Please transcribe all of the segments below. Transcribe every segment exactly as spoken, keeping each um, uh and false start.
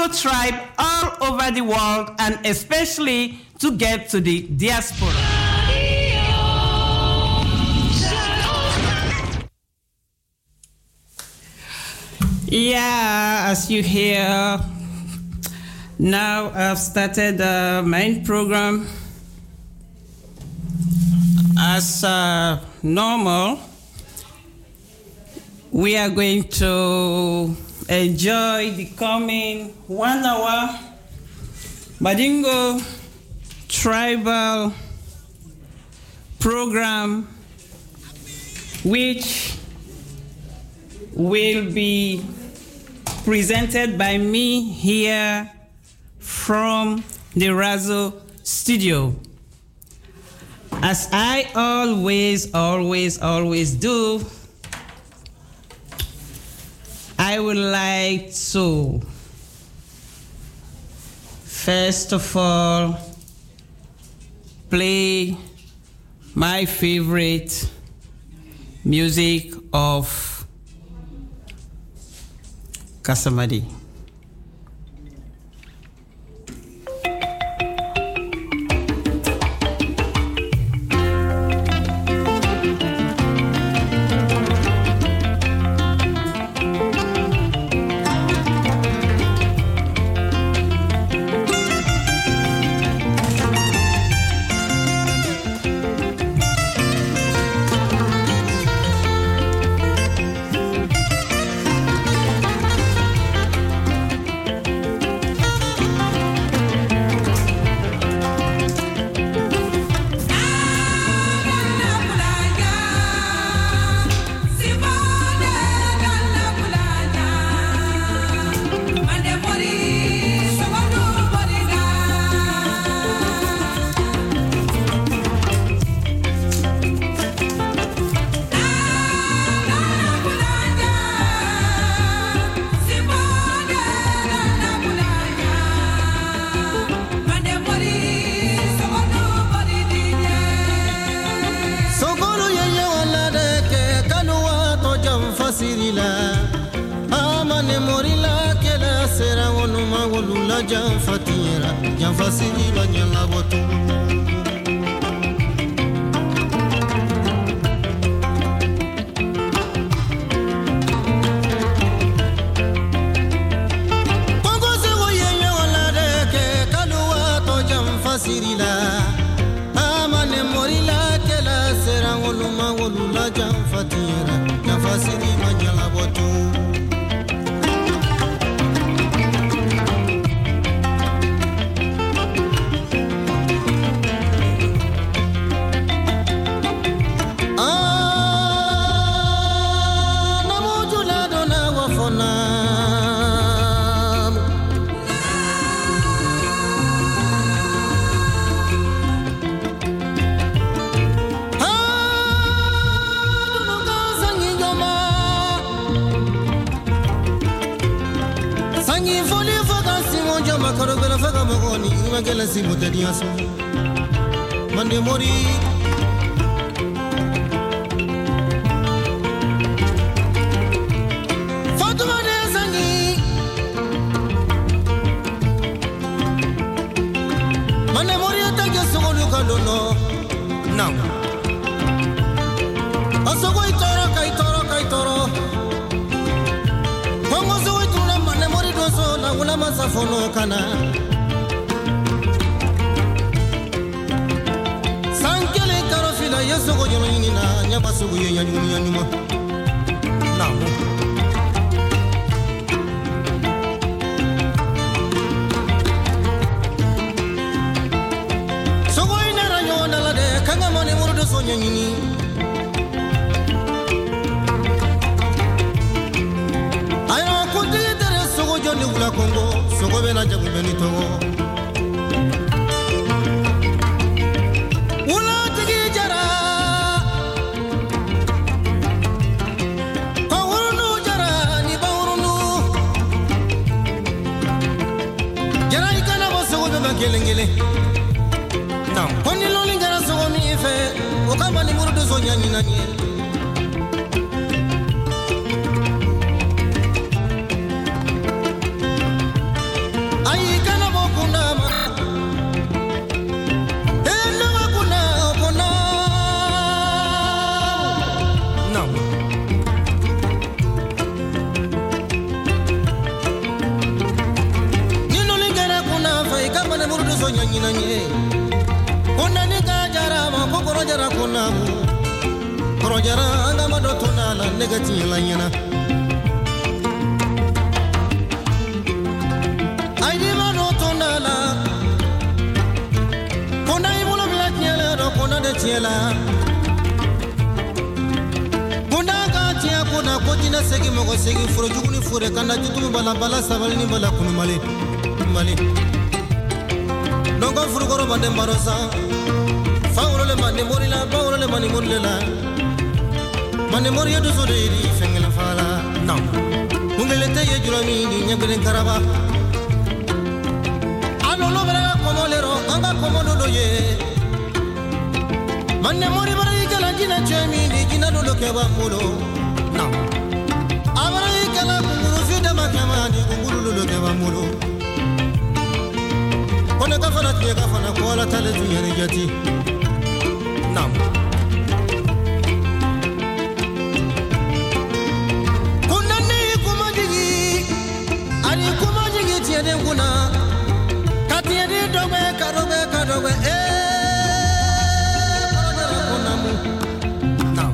Mandingo tribe all over the world and especially to get to the diaspora. Yeah, as you hear, now I've started the main program. As uh, normal, we are going to enjoy the coming one hour Mandingo tribal program, which will be presented by me here from the Razo studio. As I always, always, always do, I would like to, first of all, play my favorite music of Kassamadi. nyanyina nye kona ni ka jara ma ko koro jara kona mu koro jara anga ma do tona la negati la nyina ai di ma do tona la kona i bolo bla nyela do kona de chela kona ka tia kona ko tina segi mo ko segi furo juguni fure kana jutu bala bala sabal ni bala kunu male male Nongo furugoro bande marosa Fauro le mani mori la Fauro le mani mori la Mani mori yedu sudiri Fengela fala No Ungele te ye jurami Ni nyebele karaba Ano lo vera Komo lero Anga komo dodo ye Mani mori bara ikala Jina chemi Ni jina dodo keba mulo No Abara ikala Kunguru fide makama Ni kunguru dodo keba mulo Kone kafana tiye kafana Kuala tale tuyani jati Nam Kunani kumajigi Ani kumajigi tiye den kuna Katiye di dogwe karobe karobe Eh Karajara kunamu Nam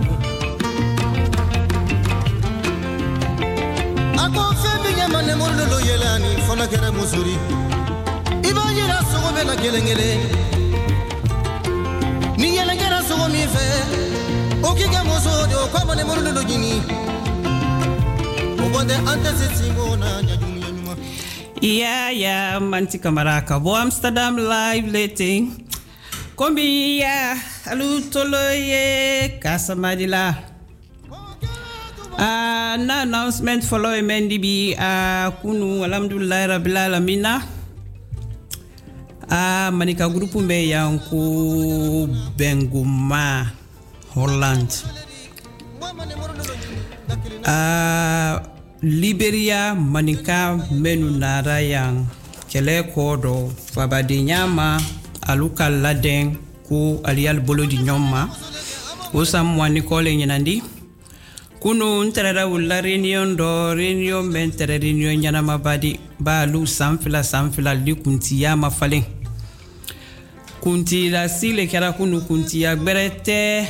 Ako fembi nyamane mundulu yelani Fona kere musuri Ibajira sogo bela gelengele Ni yelengera sogo mi fe Okike moso de okwamane murulu do jini Obonde ante sitsingo na nyajumi yanuma Yeah, yeah, manti kamaraka Bo Amsterdam live letting Kombi ya Alu tolo ye Kasa madila Uh, na announcement follow emendi bi uh, kunu alhamdulillah rabbil alamina Ah, manika grupu me yanku Benguma Holland. Ah, Liberia manika menu nara yang kele kodo fabadi nyama aluka laden ku alial bolo di nyoma. Usam wani kole nyanandi. Kunu nterera wula reunion do reunion men tere reunion nyana mabadi ba lu samfila samfila li kunti ya mafalen. Kunti la sile kera kunu kunti ya berete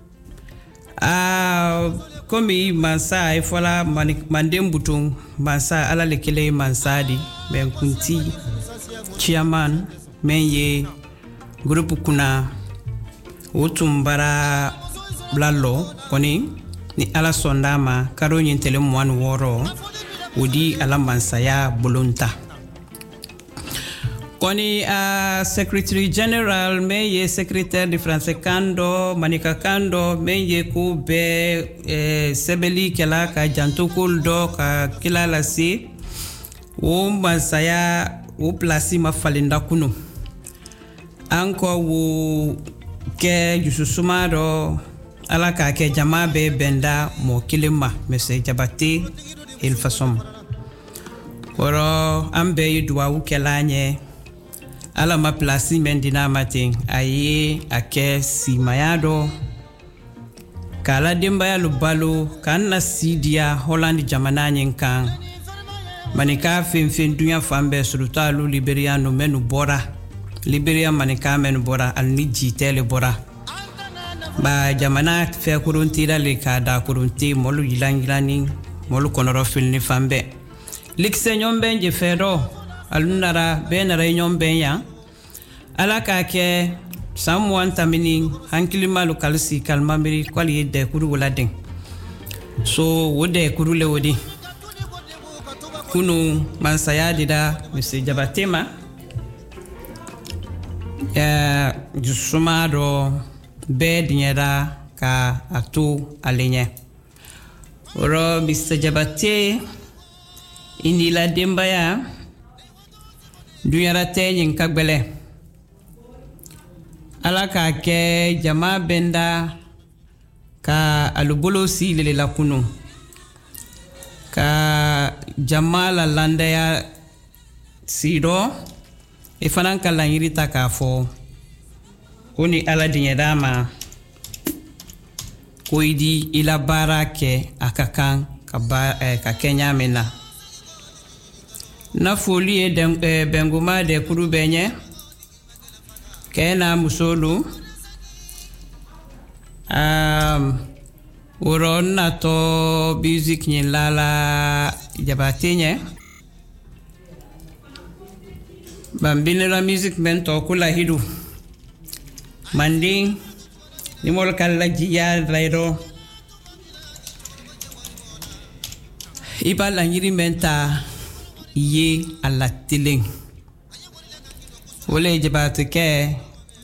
a komi mansa e fola mandem butung mansa ala lekele mansadi ben kunti chairman men ye grupu kuna utumbara blalo koni ni ala sondama karo nyentele mwan woro udi ala mansaya bolonta Koni uh, Secretary General me ye secrétaire de France Kando Manika Kando me ye ku be eh, sebeli kela ka jantokul do ka kila la si o mansaya o plasi ma falinda kunu anko wo ke yususuma do ala ka ke jama be benda mo kilima mese jabati il façon oro ambe yidwa u kelanye ala ma plasi mendina matin aye ake si mayado kala demba ya lubalo kanna sidia Holland jamananyen kan manika fin fin dunya fambe suluta lu Liberia no menu bora Liberia manika menu bora al ni jitele bora ba jamana fe kurunti dale ka da kurunti molu yilangilani molu konoro fil ni fambe likse nyombe nje fero alunara benara nyombe ya ala ka ke someone tamini hankili malu kalsi kalmamiri kwali de kuru wala den so wode kuru le wodi kunu mansaya dida Monsieur Jabatema ya jusuma do bed nyada ka atu alenye oro Mister Jabate indi la demba ya duyara tenyin kagbele ala ka ke jama benda ka alubolo si lele la kunu ka jama la landa ya sido e fanan ka la yirita ka fo kuni ala dinye dama koidi ila barake akakan ka ba eh, ka kenya mena na foli e den, eh, benguma de kuru benye Kena musolu. Um, uron na to music nyin lala jabatinye. Bambine la music mento kula hidu. Manding ni mol kala jiya rairo. Iba la nyiri menta ye ala tiling. Wole jabatike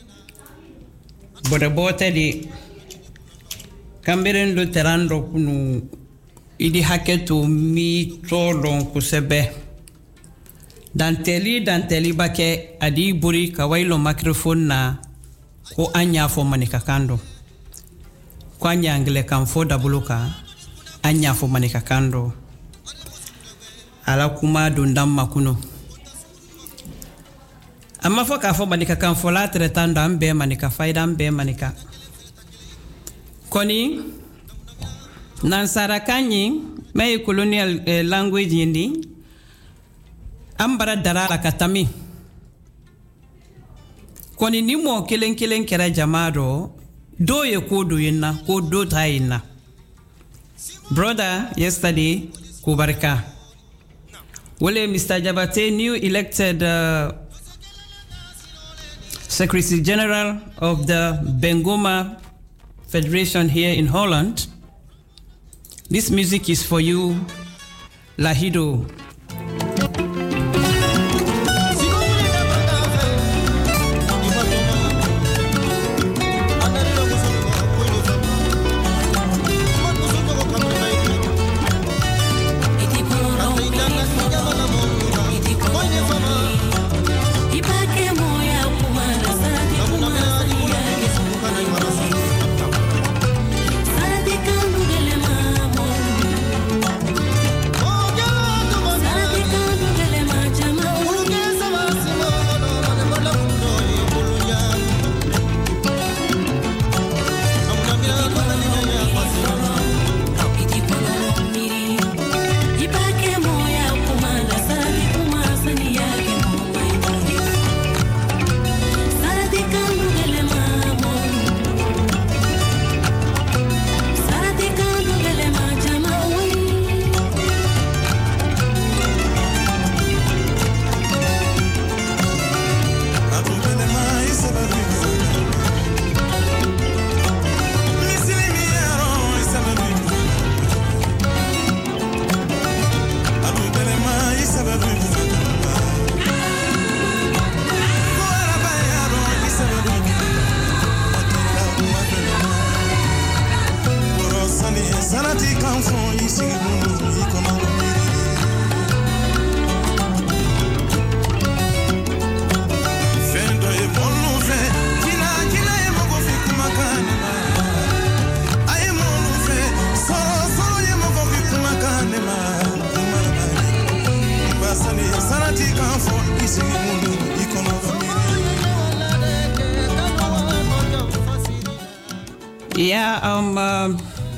boda bote di kamberen do terando kunu idi haketu mi tolon kusebe. Danteli danteli bake adi buri kawailo microphone na ko anya fo manika kando. Ko anya angle kan fo dabuluka anya fo manika kando. Ala kuma dundam makuno. Amma fo ka fo manika kan fo la tretando ambe manika faida ambe manika. Koni nansara kanyi may colonial eh, language yindi ambara darala katami. Koni ni mo kelen kelen kera jamado do ye ko do yinna ko do ta yinna. Brother yesterday kubarka. Wole Mister Jabate, new elected uh, Secretary General of the Bengoma Federation here in Holland. This music is for you, Lahido. Yeah, um, um,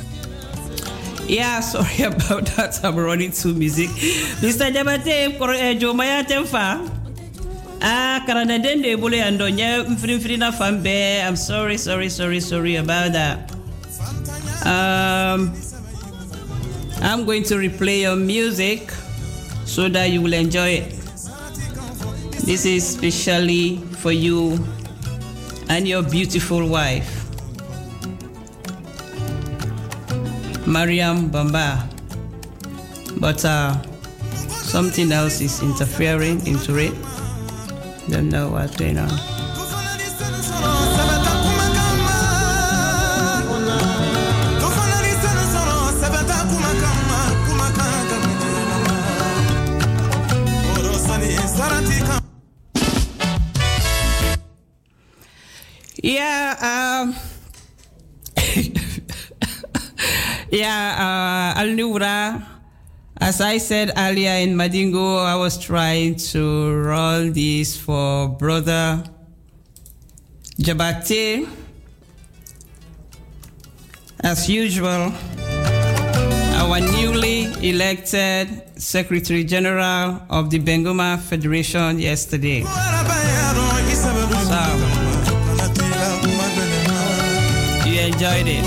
yeah, sorry about that. I'm running to music. Mister Jabate, Jomaya Temfa. Ah, karana dende bole andonya mfri mfri na fambe. I'm sorry, sorry, sorry, sorry about that. Um, I'm going to replay your music so that you will enjoy it. This is specially for you and your beautiful wife, Mariam Bamba. But uh, something else is interfering into it. Don't know what's going on. Yeah, um, yeah, uh, Al Nura. As I said earlier in Madingo, I was trying to roll this for Brother Jabate. As usual, our newly elected Secretary General of the Bengoma Federation yesterday. So, enjoyed it.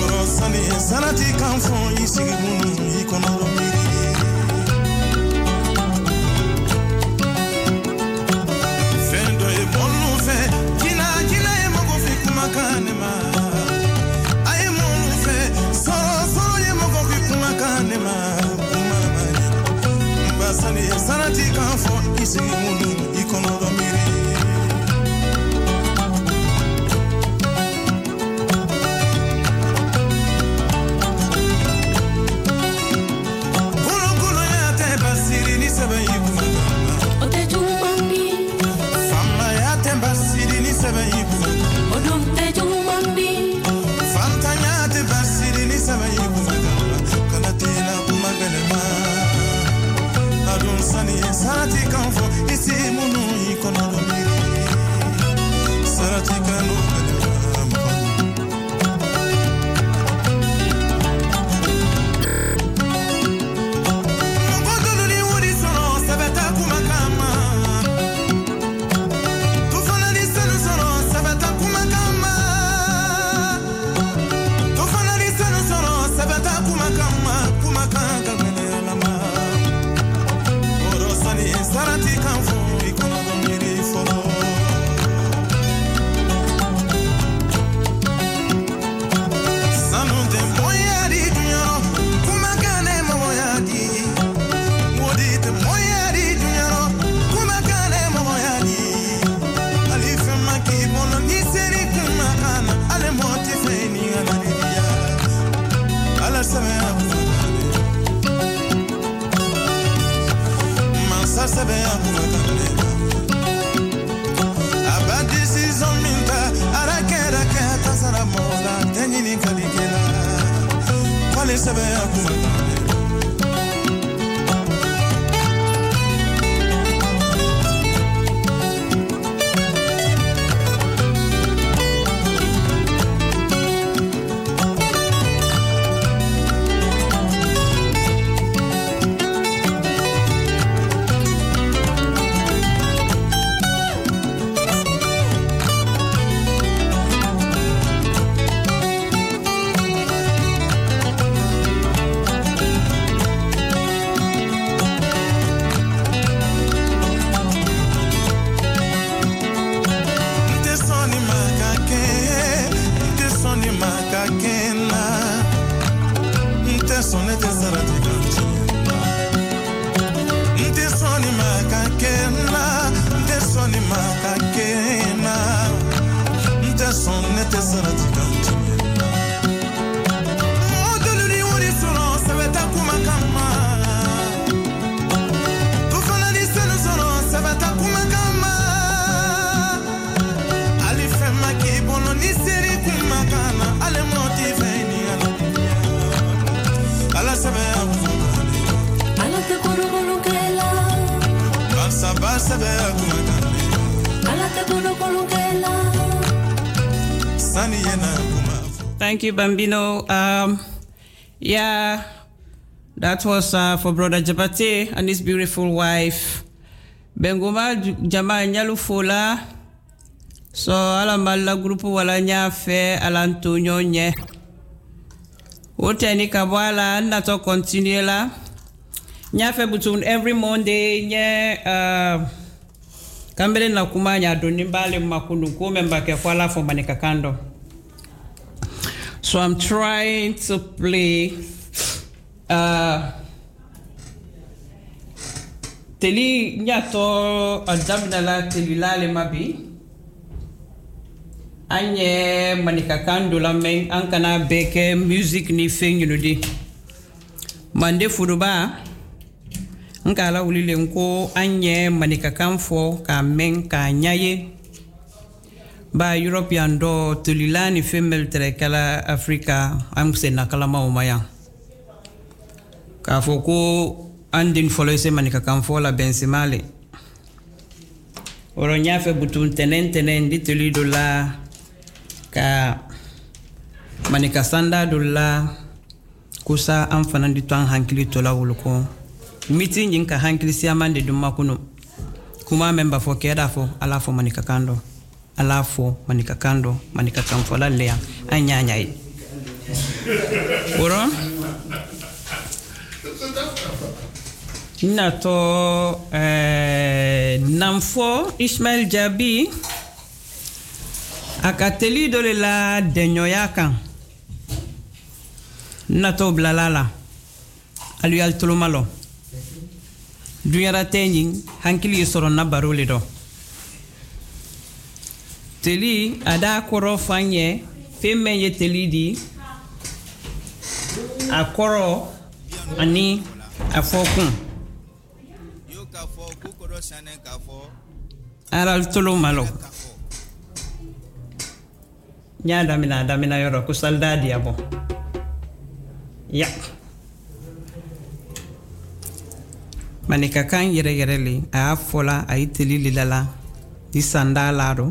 Thank you, Bambino. Um, yeah, that was uh, for Brother Jabate and his beautiful wife. Bengoma Jama Nyalu Fola. So, ala mala grupu wala nyafe ala Antonio nye. Wote ni kabwala na to continue la. Nyafe butun every Monday nye uh, kambele na kumanya donimbale makunu kumemba ke kwala for manika kando. So I'm trying to play uh, teli nyato adamnala telilale mabi anye manika kando la men ankana beke music ni feng di mande furuba nkala ulile nko anye manika kamfo ka men ka nyaye ba European do tulilani female trekala Africa amse nakalama umaya ka foko andin folose manika kamfo la bensimale oronya fe butun tenen tenen di tulido la ka manika sanda dola kusa amfana di twan hankili tola wuluko meeting yinka hankili siamande dumma kuno kuma member fo keda fo ala fo manika kando alafo manika kando manika kamfola lea anyanyai Ora? Nato eh, Namfo Ismail Jabi akateli dole la denyoyaka nato blalala alu yal tulumalo dunyara tenyin hankili soro na barole do teli ada koro fanye femme ye teli di akoro ani afokun aral tulumalo nya damina damina yoro ku saldadi abo ya manika kan yere yere li a fola a itili lilala di sandala ro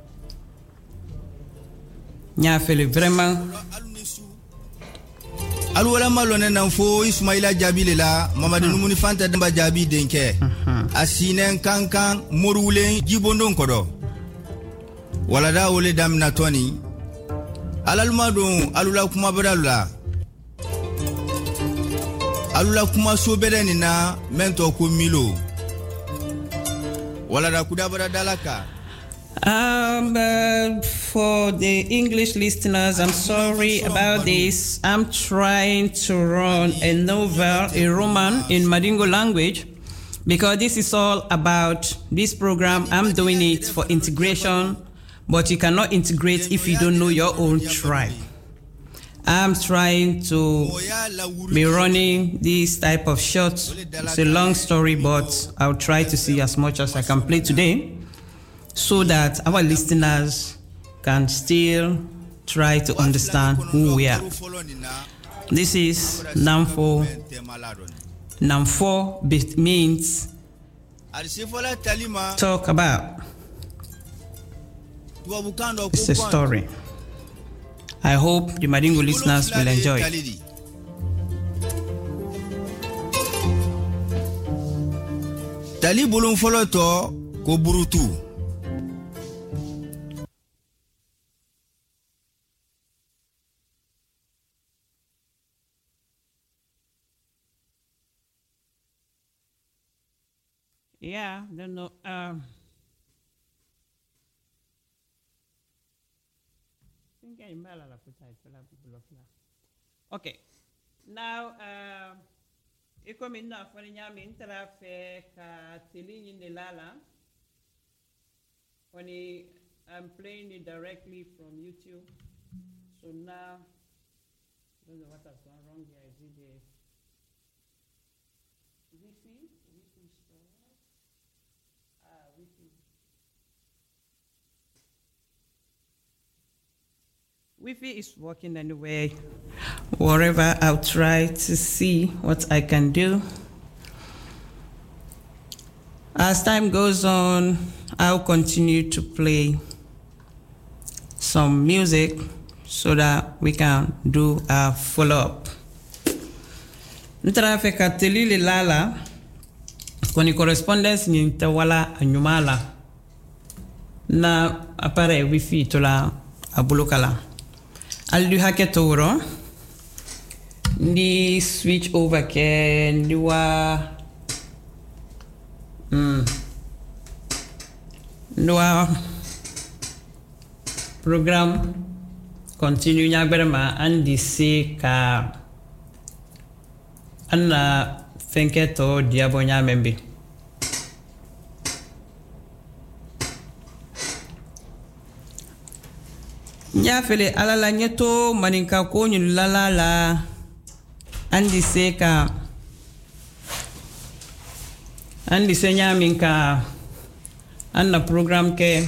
nya fele vraiment alu wala malone nan fo Ismaila Jabi la Mamadou Numuni Fanta Demba Jabi denke asinen kankan morule jibondon kodo wala da wole damna toni alalma don alula kuma badalula alula kuma sobere ni na mento ko milo wala da kudabara dalaka. Um, uh, for the English listeners, I'm sorry about this. I'm trying to run a novel, a roman in Madingo language, because this is all about this program. I'm doing it for integration, but you cannot integrate if you don't know your own tribe. I'm trying to be running this type of shots. It's a long story, but I'll try to see as much as I can play today, so that our listeners can still try to understand who we are. This is Namfo. Namfo means talk about. It's a story. I hope the Madingo listeners will enjoy it. Tali bulun folo to ko burutu. Yeah, don't know. Um, okay. Now, uh, iko minna fani nyami intera fe ka tilinyi nilala. When I'm playing it directly from YouTube. So now, I don't know what has gone wrong here. Is it the Wi-Fi? Wi-Fi storage? Ah, Wi-Fi. Wi-Fi is working anyway. Wherever, I'll try to see what I can do. As time goes on, I'll continue to play some music so that we can do a follow-up. Ntra fe kateli le lala koni correspondence ni tawala anyumala na apare Wi-Fi tola abulokala. Al du haketoro ni switch over ke ni wa mm Noa program continue nyagberma andi se ka anna fenketo diabo nyamembe nyafele alala nyeto maninka ko nyulalala andi se ka andi se nyaminka anna program ke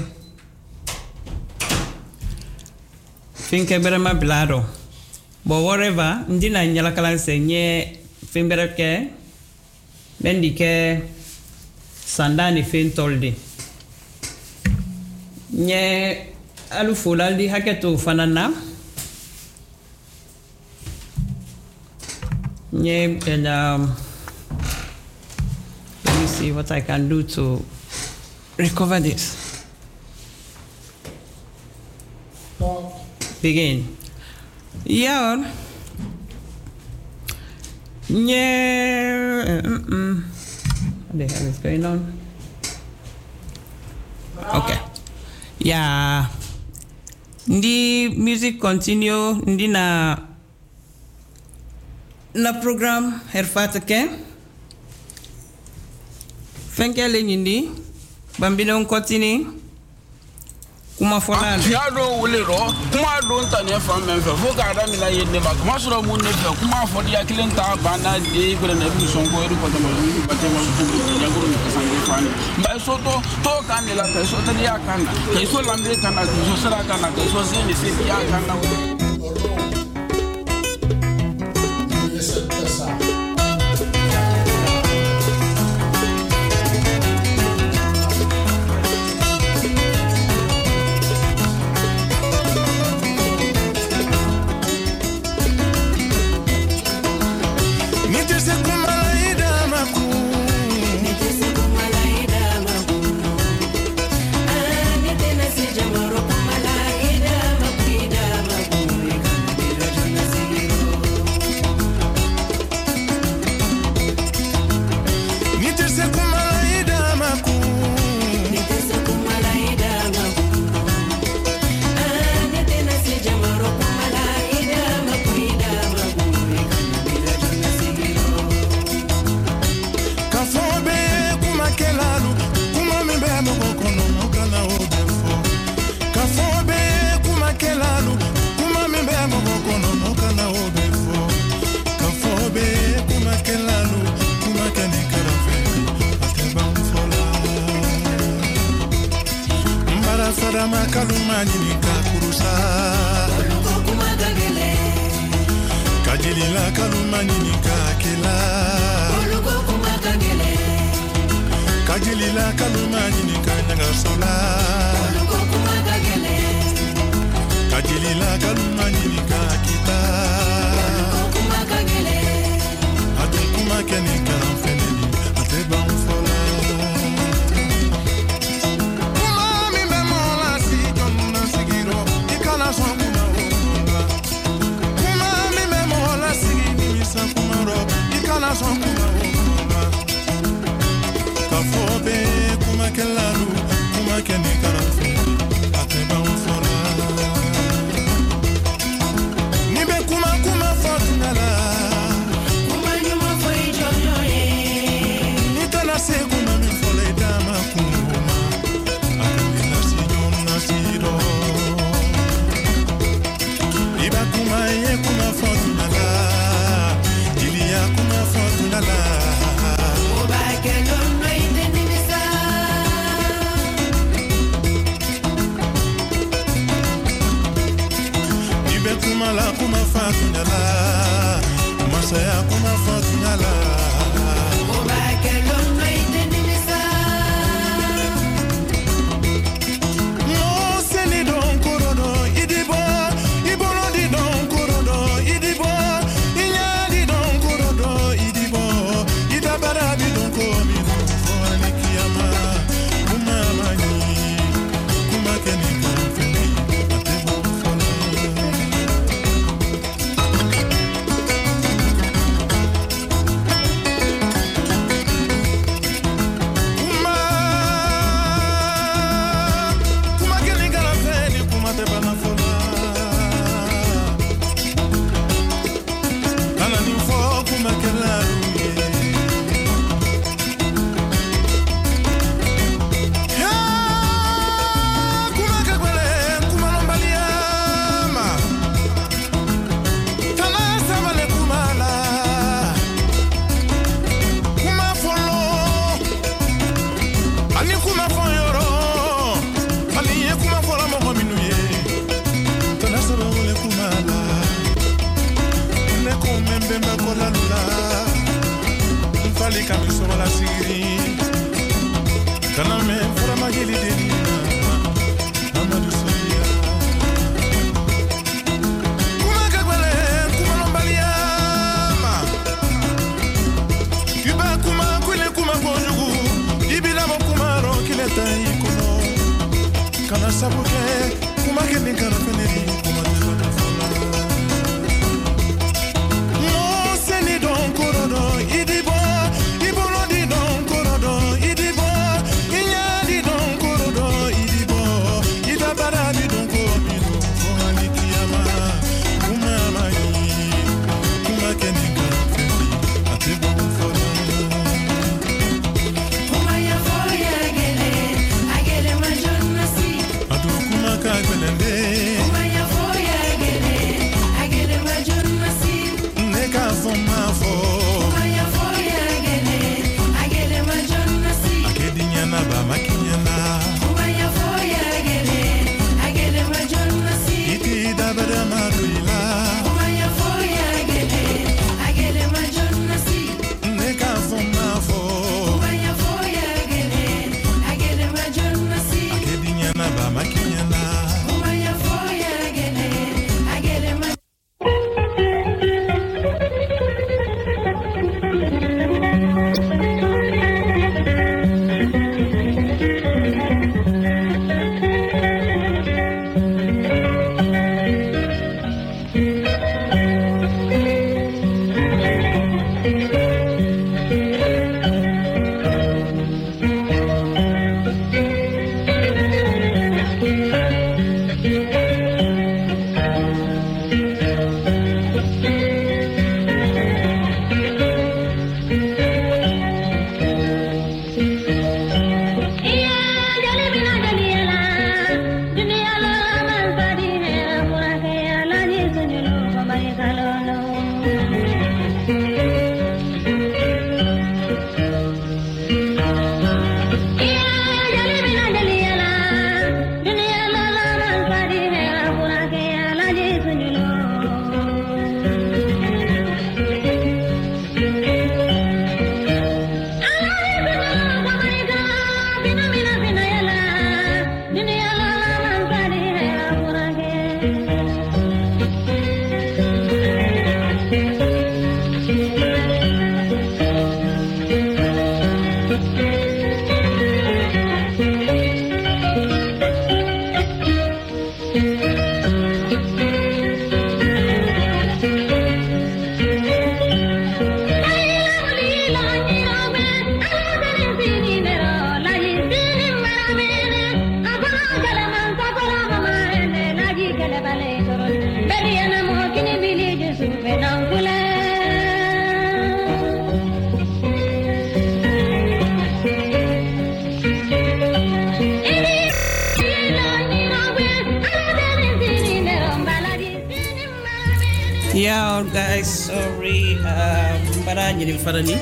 finke berema blado bo whatever ndina nyala kala senye fimbere ke bendi ke sandani fintoldi nye alu fulaldi haketu fanana nye and um, let me see what I can do to recover this. Begin. Yeah. Yeah. Mm-mm. What the hell is going on? Okay. Yeah. The music continue. Ndi na na program hervateke. Fenke le nyindi. Bambino continue. Kuma fola. Ya do wulero. Kuma do ntane fa menfe. Fo ga da mi na yende ba. Kuma so mu ne fe. Kuma fo dia kilenta bana de ko na bi son ko eri ko tamo. Ba tamo ya guru ni sangi fani. Ba so to to kan la ka so to dia kan. Ka so lamre kan na so sara kan na so zini se dia kan na. No, send it on, Yeah, guys, sorry. Barani ni farani.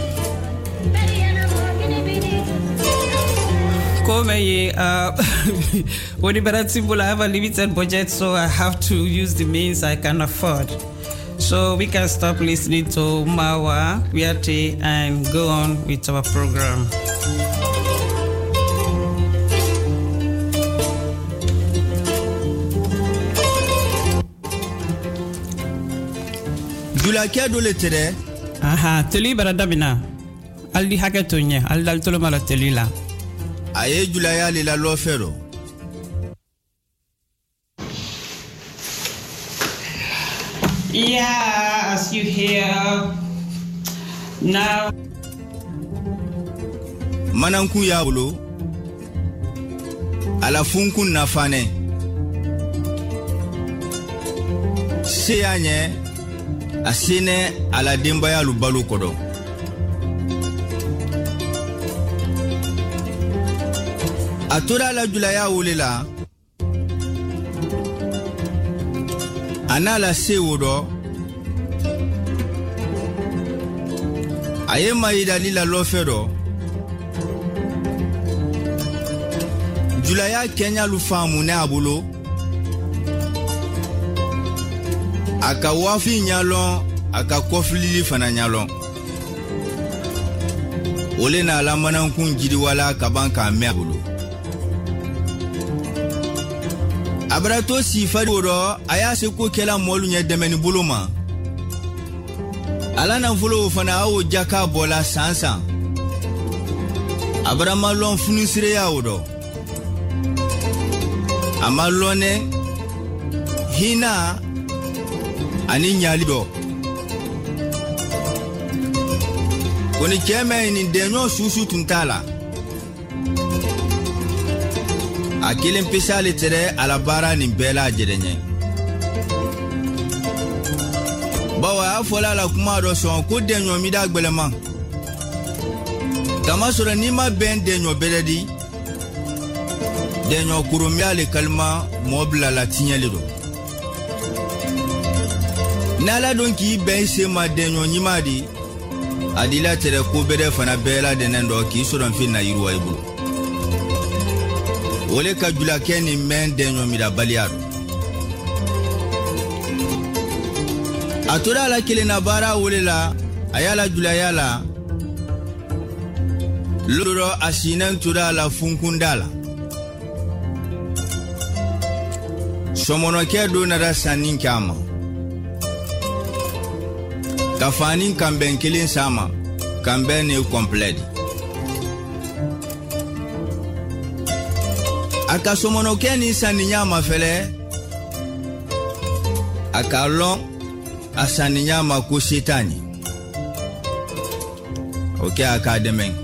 Come ye, uh, when you I have a limited budget, so I have to use the means I can afford. So we can stop listening to Mawa, Wiate, and go on with our program. Jula kia dole tere? Aha, teli baradamina. Aldi haketonye, aldal tolo mala teli la. Aye jula ya lila lo fero. Yeah, as you hear now. Mananku ya ulo. Ala funku nafane. Seyanye. Asine ala dembaya lubalu kodo. Atura la julaya ulela. Anala se wodo. Aye maida lila lofero. Julaya Kenya lufamu ne abulo. Aka wafi nyalon, aka koflili fana nyalon. Ole na alamana nkun jiri wala kabanka me abulo. Abrato si fadi woro, aya se ko kela molu nye demeni buluma. Ala na fulo fana awo jaka bola sansa. Abrama lon funisire ya wodo. Amalone hina ani nyalido. Koni cheme ni denyo susu tuntala. Akile mpisa litere alabara ni bela jedenye. Bawa afola la kumado son ko denyo mida gbeleman. Kama sura nima ben denyo beledi. Denyo kurumia le kalma mobla la tinyalido. Nala donki ben se ma denyo nyimadi. Adila tere ko bere fana bela denendo ki sura fin na yiruwa ibu. Ole ka jula keni men denyo mida baliaro. Atura la kile na bara ole la ayala jula yala. Luro asinen tura la funkundala. Somono ke do na da sanin kama. Kafanin kamben kilin sama, kamben e complete. Aka somono ke ni saninya mafele. Aka long asaninya makusitani. Okay, aka demen.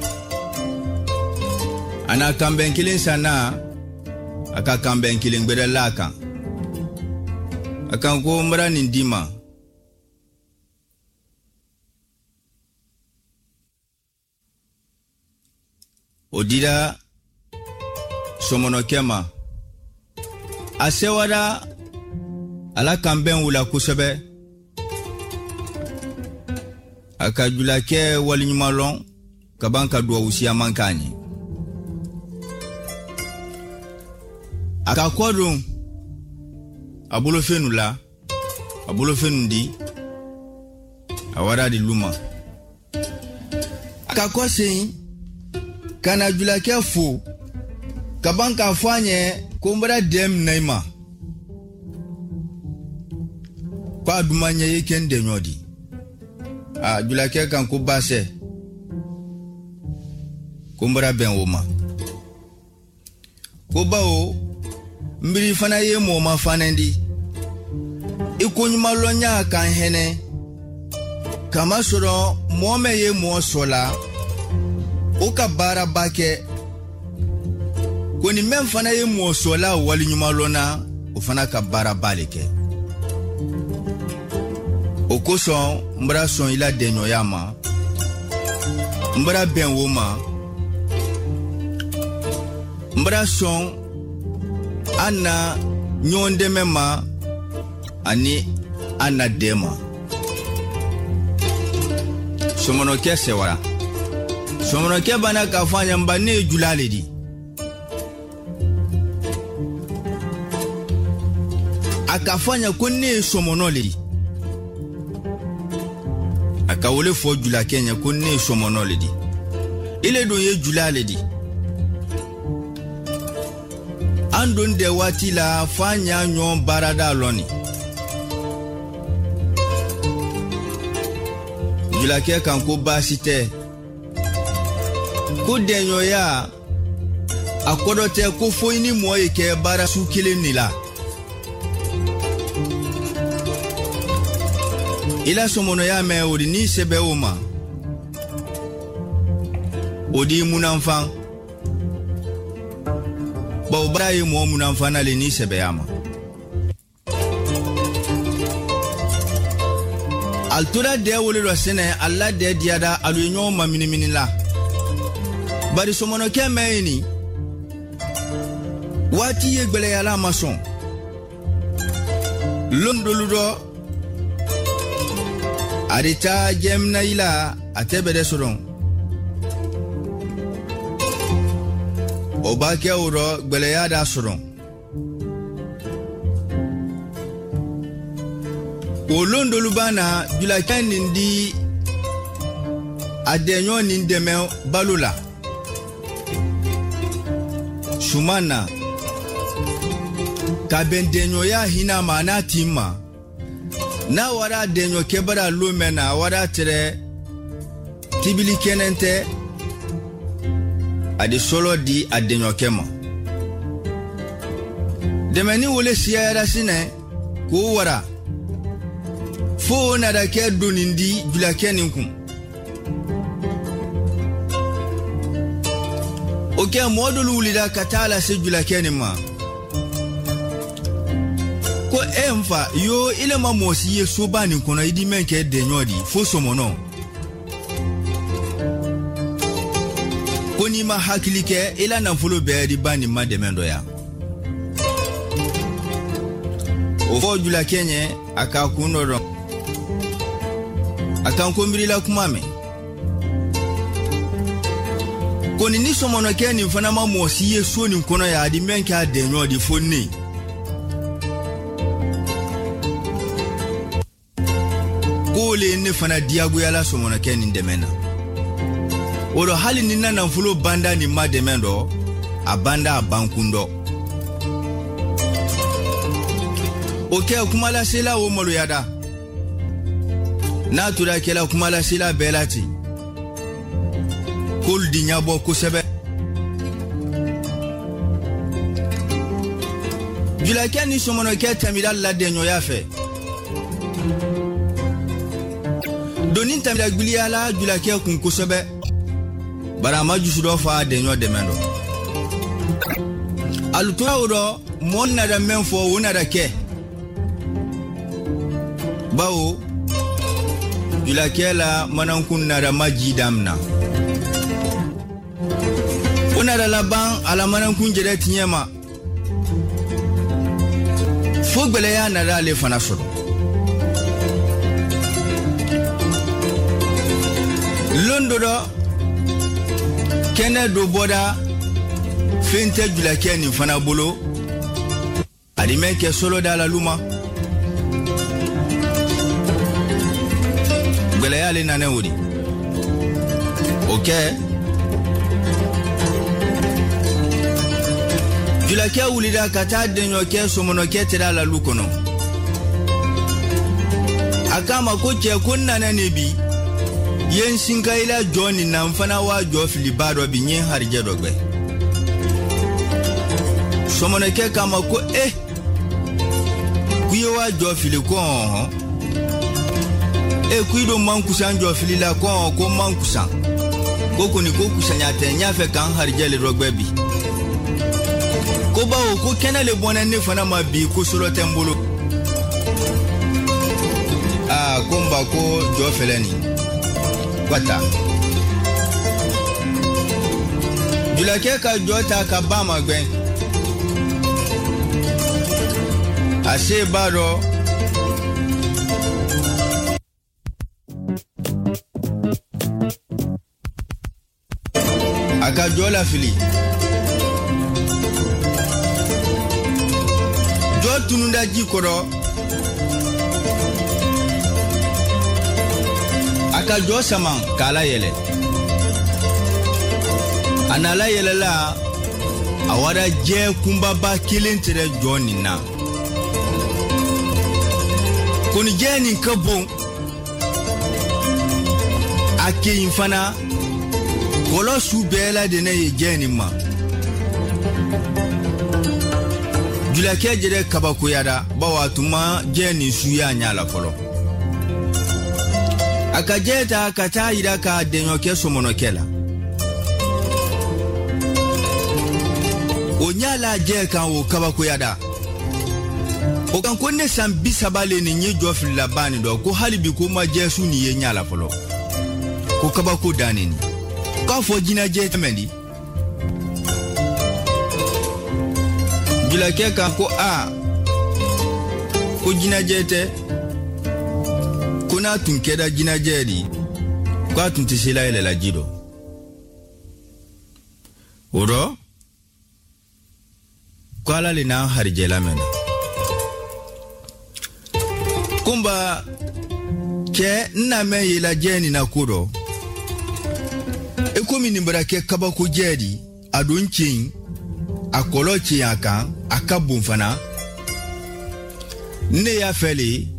Ana kamben kilin sana, aka kamben kilin bede laka. Aka ko mbra nindima. Odida somono kema asewada ala kamben wula kusebe akajula ke walinyumalon kabanka duwa usia mankani akakodun abulo fenula abulo fenundi awara di luma akakosin kana jula ke fu kabanka fanye kumbra dem naima kwa dumanye yekende nyodi a jula ke kan ku base kumbra ben woma ko bawo mbiri fana ye mo ma fanendi ikunyuma lonya kan hene kama soro mo me ye mo sola Oka bara bake koni men fana ye mo sola wali nyuma lona o fana ka bara baleke okoso mbra son ila denyo yama mbra ben woma mbra son ana nyonde mema ani ana dema somonoke sewara somonoke bana ka fanya mbane julale di akafanya kone somonole di akawole fo jula Kenya kone somonole di ile do ye julale di andon de wati la fanya nyon barada loni jula ke kan ko basite ko denyo ya akodote ko foini moye ke bara su kileni la ila somono ya me odi ni sebe uma odi munanfan ba obara yi mo munanfan ale ni sebe yama altura de wole ro sene alla de diada alu nyo ma minimini la bari somono ke me ni wati ye gbele ya la mason londo ludo arita jemna ila atebede soron obake uro gbele ya da soron olondo lubana jula kanindi adenyo nindeme balula shumana kabendenyo ya hina mana timma na wara denyo kebara lumena wara tere tibili kenente adi solo di adenyo kema demeni wole siyara sine ko wara fo na da ke donindi jula keninku oke modulu wulida katala se jula kenima ko emfa yo ile ma mosi ye sobani kono idi menke denyodi fo somono koni ma hakilike ila na fulo be di bani ma demendo ya o fo jula kenye aka kunoro aka nkombirila kumame koni ni somono keni mfana ma mosi ye so ni kono ya di menke denyodi fo ni ole ne fana diago yala somona keni ndemena oro hali nina na mfulo banda ni ma demendo abanda abankundo oke kumala sela o molo yada na tura kela kumala sela belati kol dinyabo kusebe jula keni somona ke tamila la denyo yafe donin tamira guliala jula ke kun kusebe bara ma jusudo fa denyo demendo alutura oro mon na da menfo wona da ke bawo jula ke la manan kun na da maji damna ona da laban ala manan kun jere tinyema fogbele ya na da le fana so londo do kene do boda finte jula keni fana bolo adime ke solo da la luma gbele ya le nane wodi okay jula ke wulida kata denyo ke somono ke tira la lukono akama ko che kunna na nebi yen sinkaila Johnny na mfana wa Jofili baro binye harije dogbe somone ke kama ko eh kuyo wa Jofili ko ho eh kuido mankusan Jofili la ko ko mankusan ko kuni ko kusanya tenya fe kan harije le dogbe bi ko bawo ko kenale bonane fana ma bi ko solo tembolo ah komba ko Jofileni Wata jula ke ka jota ka ba magben ase baro aka jola fili jo tununda ji koro aka jo saman kala yele anala yele la awara je kumba ba kilintere jo nina kuni je ni kabon ake infana kolo su bela de ne ye je ni ma jula ke jere kabako yada bawa tuma je ni su ya nyala kolo aka jeta kata ida ka denyo ke somono kela o nyala je kan o kabako yada o kan ko ne san bisabale ni nye jofri labani do ko halibi ko ma je su ni ye nyala kolo ko kabako danini ka fo jina je temendi jula ke kan ko a ko jina je te kuna tunkeda jina je di ko tuntisila ile la jido oro ko ala le na harjela mena kumba ke na me yila jeni na kudo e komi ni mbarake kabako jedi adonchin akolochi aka akabunfana ne ya feli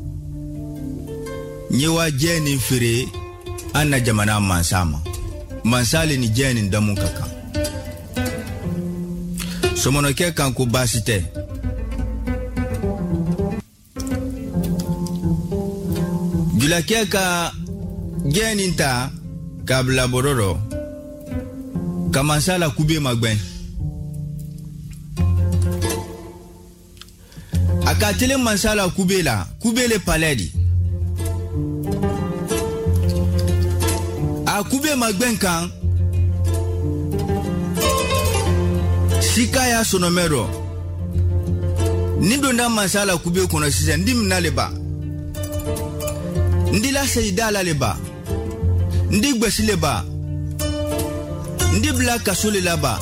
nyewa jeni fire anna jamana mansama mansale ni jeni ndamu kaka somono ke kan ko basite jula ke ka jeni nta kabla bororo kamansala kube magben akatele mansala kubela kubele paledi a kube magben kan sikaya sonomero nindo na mansala kube kono sise ndim naleba ndila seidala leba ndi gbesile ba ndi bla kasole laba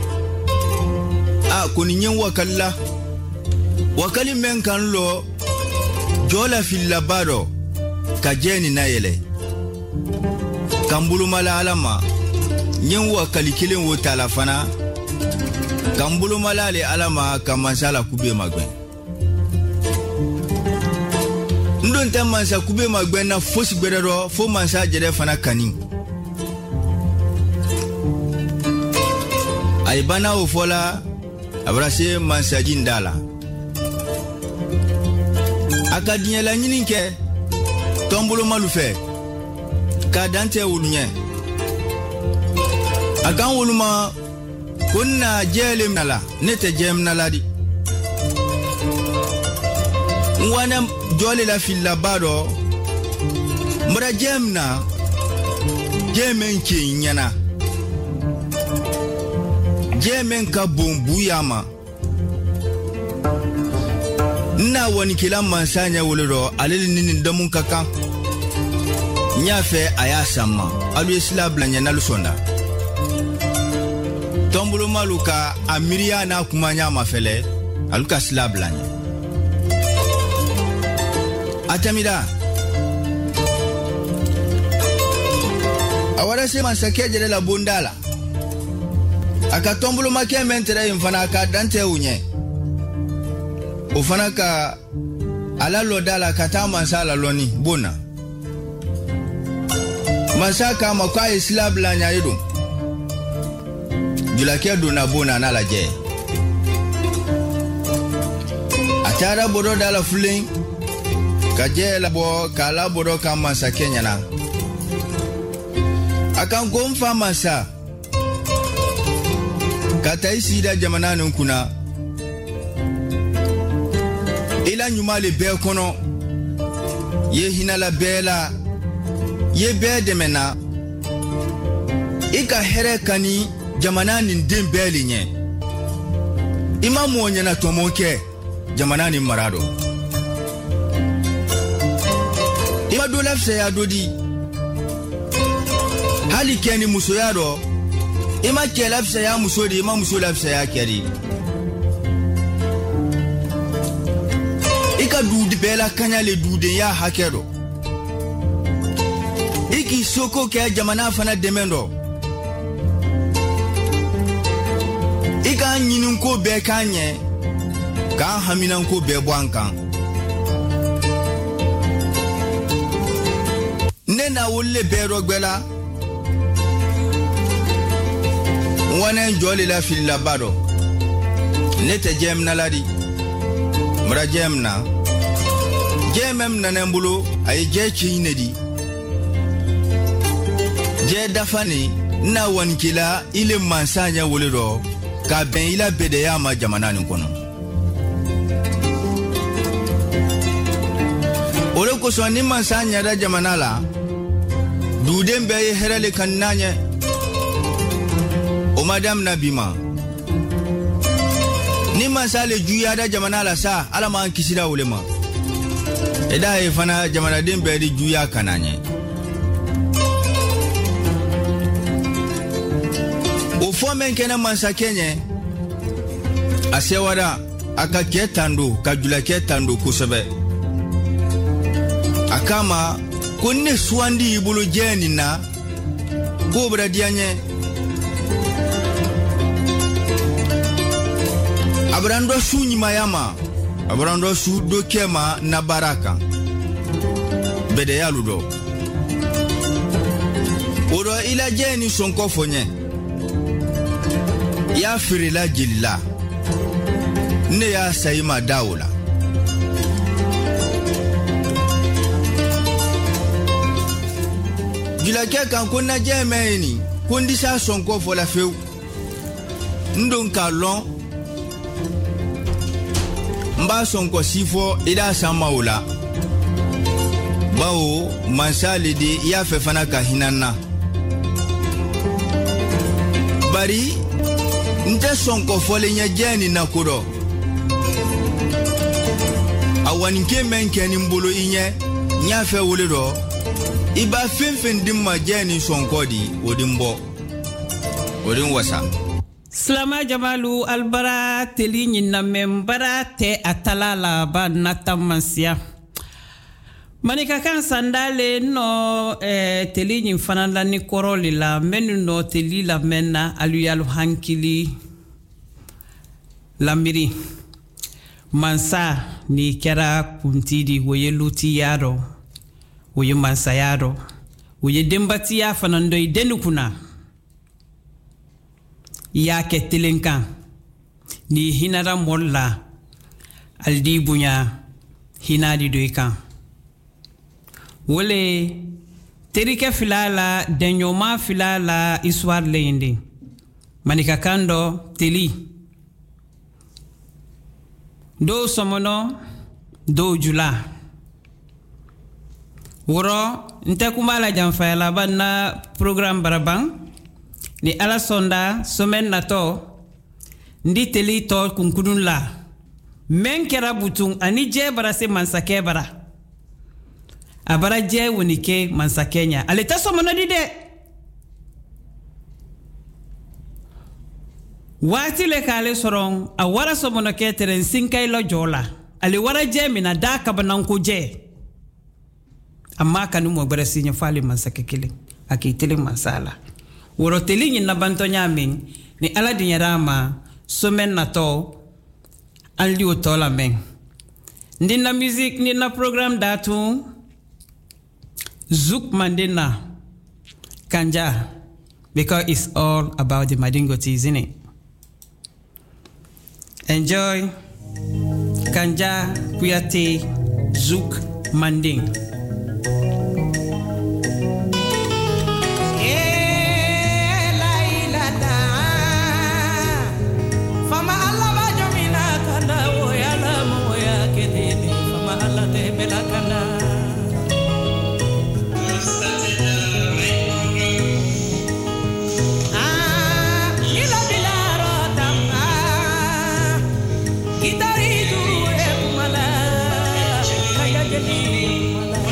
a koni nyen wakalla wakali men kan lo jola fil labaro ka jeni na yele kambulu mala alama nyen wakali kilen wo talafana kambulu mala le alama kamansala kube magben ndon ta mansa kube magben na fosi gbedero fo mansa jere fana kani ay bana o fola abrase mansa jindala akadinya la nyininke tombulo malufe ka dante wulunye akan wuluma kunna jele nala nete jem nala di wana jole la fil labaro mura jemna jemen ki nyana jemen ka bombu yama na woni kila mansanya woloro alele nini ndamun kaka nyafe ayasama alu isla blanya na lusonda tombulo maluka amiria na kumanya mafele aluka sla blanya atamida awara se mansake jere la bondala aka tombulo make mentere mfana ka dante unye ofana ka ala lodala kata mansala loni bona mansaka makwa islam la nyaido julake do na bona na laje atara bodo dala fulin kaje la bo kala bodo ka mansake nyana akan gomfa mansa kata isida jamana nunkuna ila nyuma le be kono ye hinala bela ye be demena ika here kani jamana ni ndem beli nye imamu onyana tomoke jamana ni marado ima do lafse ya dodi hali keni muso yado Ima kelaf saya musodi ima musolaf saya keri. Ika dude bela kanyale dude ya hakero. Iki soko ke jamana fana demendo. Ika nyinun ko be kanye. Ka haminan ko be bwankan. Nena wolle be rogbela. Wana njoli la fil la bado. Nete jem na ladi. Mra jem na. Jemem na nembulu ay je chinedi. Je dafani na wankila ile mansanya wolero ka ben ila bedeya ma jamana ni kono. Ole ko so ni mansanya da jamana la. Dudem be herale kannanye. O madam Nabima. Ni masale juya da jamana la sa ala ma kisida ulema. Eda e fana jamana dembe di juya kananye. O fomen kena mansa kenye asewada aka ketando kajula ketando kusebe. Akama konne swandi ibulu jeni na kobra dianye. Abrando sunyi mayama abrando su do kema na baraka bede ya ludo oro ila jeni sonko fonye ya firila jilila ne ya sayima daula jula ke kan ko na jeme ni kondisa sonko fo la feu ndon kalon mba sonko sifo ida samaula bawo mansali di ya fefana ka hinana bari nte sonko fole nya jeni na kudo awani ke menke ni mbolo inye nya fe wulido iba fenfen dimma jeni sonko di odimbo odin wasa. Slama Jamalu albara teli nyina membara te atala la ba natamansia. Manika kan sandale no eh, teli nyin fananda ni koroli la menu no teli la menna aluyalu hankili lambiri. Mansa ni kera kuntidi woye luti yaro woye mansa yaro woye dembati ya fanando idenu kuna. Ya ke tilenkan ni hinara molla aldi bunya hinadi doikan wole terike filala denyoma filala iswar leindi manika kando teli do somono do jula woro nte kumala jamfayala banna program barabang ni ala sonda somen nato ndi teli to kunkunun la men kera butun ani je bara se mansake bara abara je wonike mansakenya ale ta somono dide wati le kale soron a wara somono ke teren sinkai lo jola ale wara je mina da ka banan ko je amma kanu mo bara sinya fali mansake kile akitele mansala woro teli na banto nyamin ni ala dinyarama somen nato aldi otola men ndi na music ni na program datu Zouk Mandina Kanja because it's all about the Madingoti, isn't it? Enjoy Kanja Kuyate Zouk Manding. Guitarito, é uma lá, caiga de mim,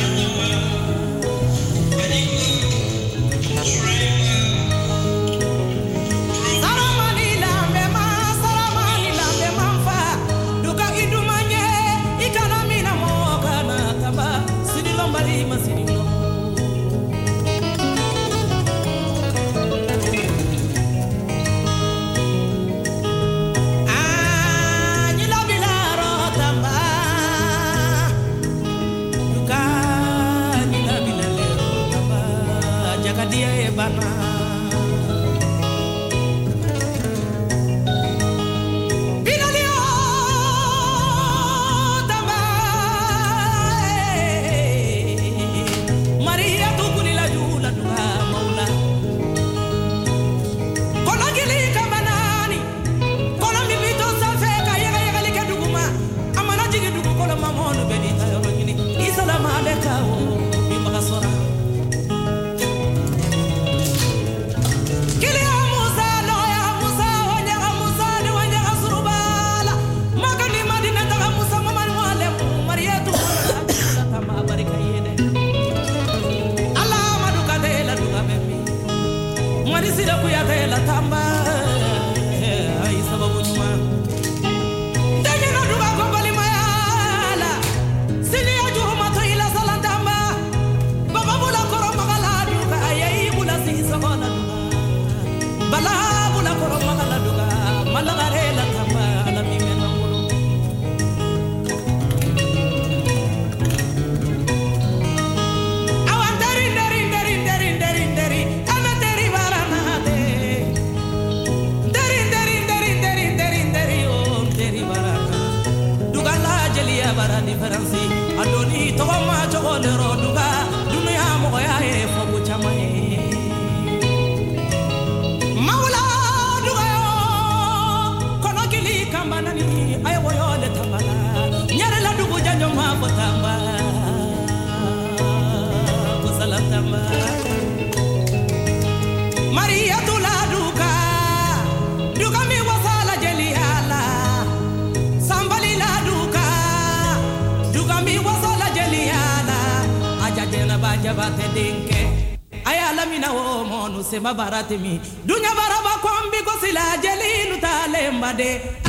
difference adoni to ma jogo le roduga dunya mo ya e fogu chamae maula duga kono kili kambanani ay woyo le tambala nyare la dugu janjo ma botamba ko salatamba Maria tula duga duga mi wasala jeliala sambali la duga duga mi wasala jeliala ajadena bajabate dinke ayala mina wo monu sema barati mi dunya baraba kwambi ko sila jelilu talemba de